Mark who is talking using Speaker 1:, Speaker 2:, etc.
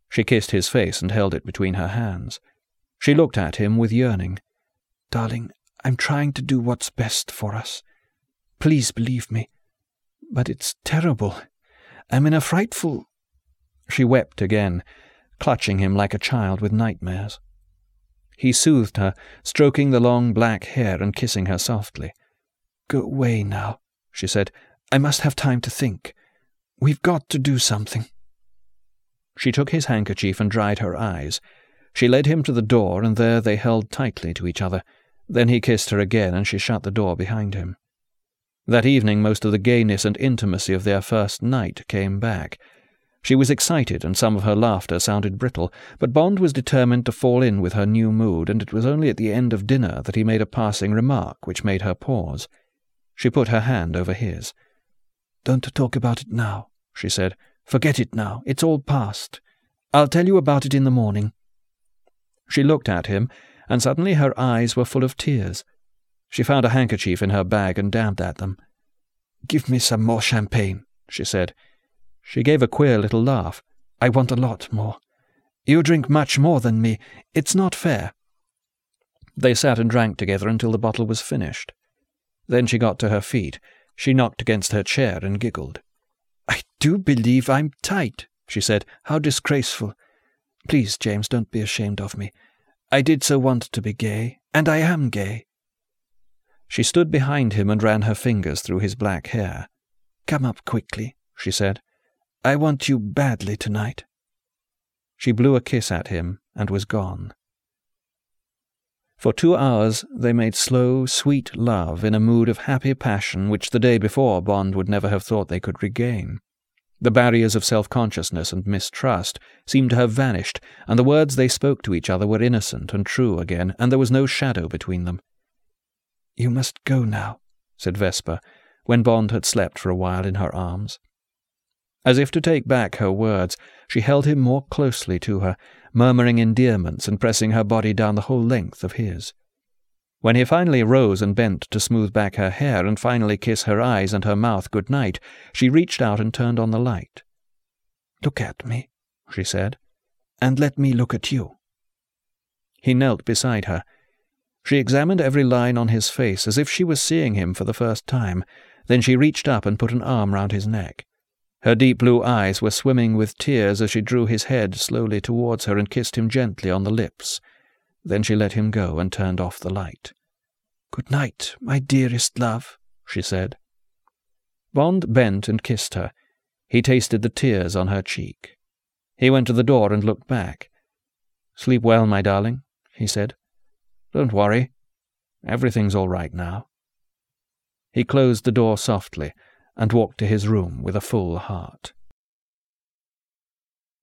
Speaker 1: She kissed his face and held it between her hands. She looked at him with yearning. "Darling, I'm trying to do what's best for us. Please believe me. But it's terrible. I'm in a frightful—" She wept again, clutching him like a child with nightmares. He soothed her, stroking the long black hair and kissing her softly. "Go away now," she said. "I must have time to think. We've got to do something." She took his handkerchief and dried her eyes. She led him to the door, and there they held tightly to each other. Then he kissed her again, and she shut the door behind him. That evening most of the gayness and intimacy of their first night came back. She was excited, and some of her laughter sounded brittle, but Bond was determined to fall in with her new mood, and it was only at the end of dinner that he made a passing remark which made her pause. She put her hand over his. "Don't talk about it now," she said. "Forget it now. It's all past. I'll tell you about it in the morning." She looked at him, and suddenly her eyes were full of tears. She found a handkerchief in her bag and dabbed at them. "Give me some more champagne," she said. She gave a queer little laugh. "I want a lot more. You drink much more than me. It's not fair." They sat and drank together until the bottle was finished. Then she got to her feet. She knocked against her chair and giggled. "I do believe I'm tight," she said. "How disgraceful. Please, James, don't be ashamed of me. I did so want to be gay, and I am gay." She stood behind him and ran her fingers through his black hair. "Come up quickly," she said. "I want you badly tonight." She blew a kiss at him and was gone. For 2 hours they made slow, sweet love in a mood of happy passion which the day before Bond would never have thought they could regain. The barriers of self-consciousness and mistrust seemed to have vanished, and the words they spoke to each other were innocent and true again, and there was no shadow between them. "You must go now," said Vesper, when Bond had slept for a while in her arms. As if to take back her words, she held him more closely to her, murmuring endearments and pressing her body down the whole length of his. When he finally rose and bent to smooth back her hair and finally kiss her eyes and her mouth good night, she reached out and turned on the light. "Look at me," she said, "and let me look at you." He knelt beside her. She examined every line on his face as if she was seeing him for the first time. Then she reached up and put an arm round his neck. Her deep blue eyes were swimming with tears as she drew his head slowly towards her and kissed him gently on the lips. Then she let him go and turned off the light. "Good night, my dearest love," she said. Bond bent and kissed her. He tasted the tears on her cheek. He went to the door and looked back. "Sleep well, my darling," he said. "Don't worry. Everything's all right now." He closed the door softly and walked to his room with a full heart.